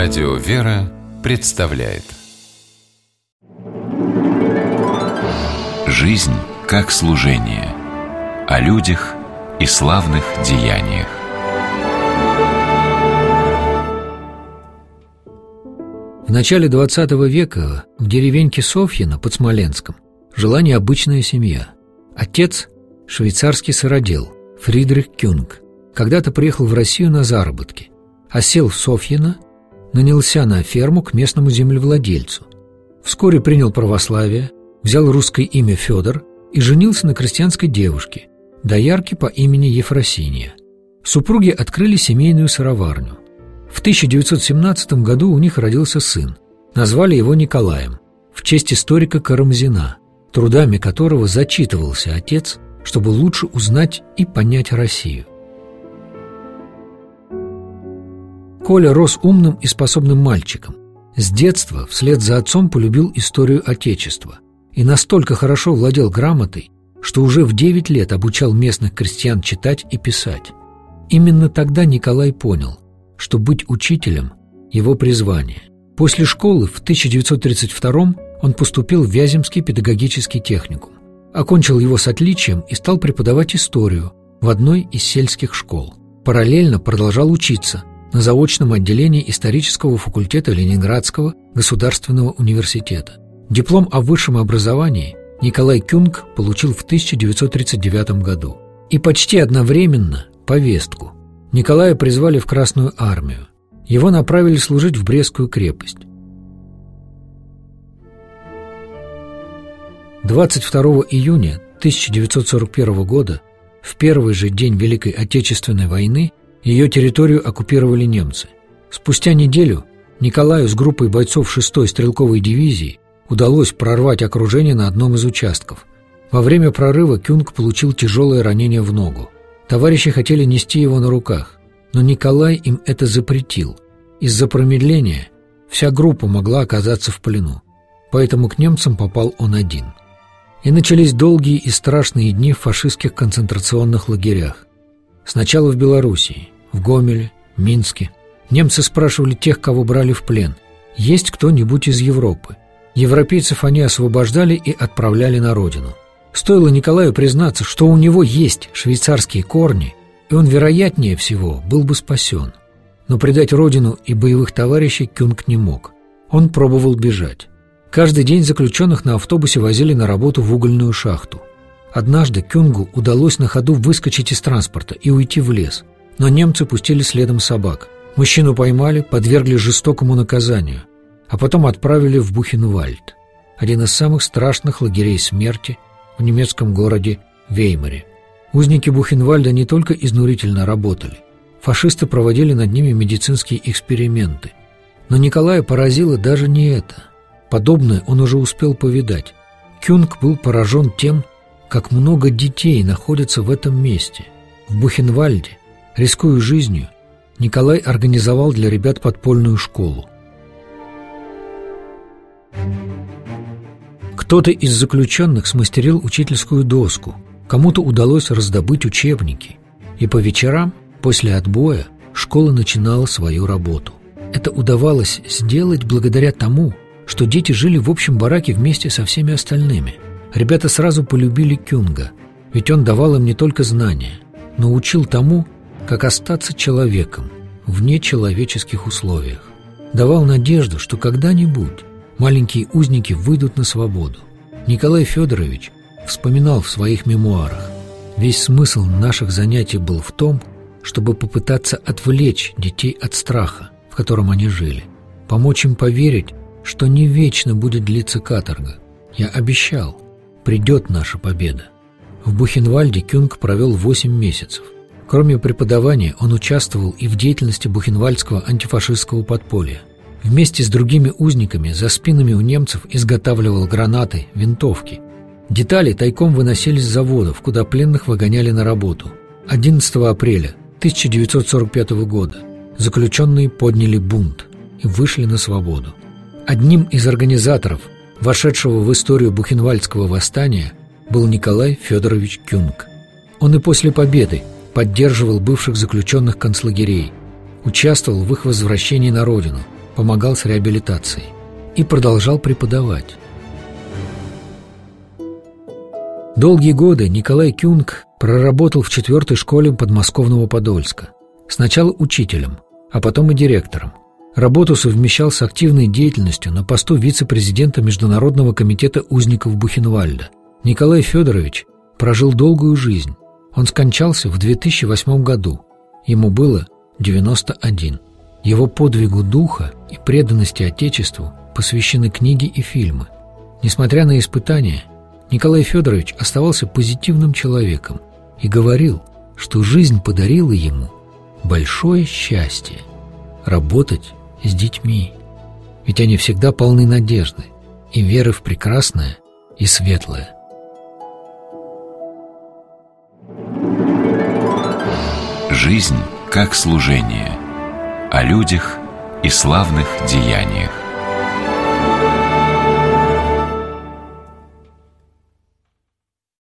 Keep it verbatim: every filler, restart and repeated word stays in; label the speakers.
Speaker 1: Радио «Вера» представляет «Жизнь как служение» о людях и славных деяниях.
Speaker 2: В начале двадцатого века в деревеньке Софьино под Смоленском жила необычная семья. Отец – швейцарский сыродел Фридрих Кюнг. Когда-то приехал в Россию на заработки, осел в Софьино, нанялся на ферму к местному землевладельцу. Вскоре принял православие, взял русское имя Федор и женился на крестьянской девушке, доярке по имени Ефросинья. Супруги открыли семейную сыроварню. В тысяча девятьсот семнадцатом году у них родился сын. Назвали его Николаем, в честь историка Карамзина, трудами которого зачитывался отец, чтобы лучше узнать и понять Россию. Коля рос умным и способным мальчиком. С детства вслед за отцом полюбил историю Отечества и настолько хорошо владел грамотой, что уже в девять лет обучал местных крестьян читать и писать. Именно тогда Николай понял, что быть учителем – его призвание. После школы в тысяча девятьсот тридцать втором он поступил в Вяземский педагогический техникум, окончил его с отличием и стал преподавать историю в одной из сельских школ. Параллельно продолжал учиться на заочном отделении исторического факультета Ленинградского государственного университета. Диплом о высшем образовании Николай Кюнг получил в тысяча девятьсот тридцать девятом году. И почти одновременно повестку. Николая призвали в Красную армию. Его направили служить в Брестскую крепость. двадцать второго июня тысяча девятьсот сорок первого года, в первый же день Великой Отечественной войны, ее территорию оккупировали немцы. Спустя неделю Николаю с группой бойцов шестой стрелковой дивизии удалось прорвать окружение на одном из участков. Во время прорыва Кюнг получил тяжелое ранение в ногу. Товарищи хотели нести его на руках, но Николай им это запретил. Из-за промедления вся группа могла оказаться в плену, поэтому к немцам попал он один. И начались долгие и страшные дни в фашистских концентрационных лагерях. Сначала в Белоруссии, в Гомеле, Минске. Немцы спрашивали тех, кого брали в плен, есть кто-нибудь из Европы. Европейцев они освобождали и отправляли на родину. Стоило Николаю признаться, что у него есть швейцарские корни, и он, вероятнее всего, был бы спасен. Но предать родину и боевых товарищей Кюнг не мог. Он пробовал бежать. Каждый день заключенных на автобусе возили на работу в угольную шахту. Однажды Кюнгу удалось на ходу выскочить из транспорта и уйти в лес, но немцы пустили следом собак. Мужчину поймали, подвергли жестокому наказанию, а потом отправили в Бухенвальд, один из самых страшных лагерей смерти в немецком городе Веймаре. Узники Бухенвальда не только изнурительно работали, фашисты проводили над ними медицинские эксперименты. Но Николая поразило даже не это. Подобное он уже успел повидать. Кюнг был поражен тем, как много детей находятся в этом месте. В Бухенвальде, рискуя жизнью, Николай организовал для ребят подпольную школу. Кто-то из заключенных смастерил учительскую доску, кому-то удалось раздобыть учебники, и по вечерам, после отбоя, школа начинала свою работу. Это удавалось сделать благодаря тому, что дети жили в общем бараке вместе со всеми остальными. Ребята сразу полюбили Кюнга, ведь он давал им не только знания, но учил тому, как остаться человеком в нечеловеческих условиях. Давал надежду, что когда-нибудь маленькие узники выйдут на свободу. Николай Федорович вспоминал в своих мемуарах: «Весь смысл наших занятий был в том, чтобы попытаться отвлечь детей от страха, в котором они жили, помочь им поверить, что не вечно будет длиться каторга. Я обещал, придет наша победа». В Бухенвальде Кюнг провел восемь месяцев. Кроме преподавания, он участвовал и в деятельности бухенвальдского антифашистского подполья. Вместе с другими узниками за спинами у немцев изготавливал гранаты, винтовки. Детали тайком выносились с заводов, куда пленных выгоняли на работу. одиннадцатого апреля тысяча девятьсот сорок пятого года заключенные подняли бунт и вышли на свободу. Одним из организаторов, вошедшего в историю Бухенвальдского восстания, был Николай Федорович Кюнг. Он и после победы поддерживал бывших заключенных концлагерей, участвовал в их возвращении на родину помогал с реабилитацией и продолжал преподавать. Долгие годы Николай Кюнг проработал в четвертой школе подмосковного Подольска. Сначала учителем, а потом и директором. Работу совмещал с активной деятельностью на посту вице-президента Международного комитета узников Бухенвальда. Николай Федорович прожил долгую жизнь. Он скончался в две тысячи восьмом году. Ему было девяносто один. Его подвигу духа и преданности Отечеству посвящены книги и фильмы. Несмотря на испытания, Николай Федорович оставался позитивным человеком и говорил, что жизнь подарила ему большое счастье – работать с детьми. Ведь они всегда полны надежды и веры в прекрасное и светлое.
Speaker 1: Жизнь как служение, о людях и славных деяниях.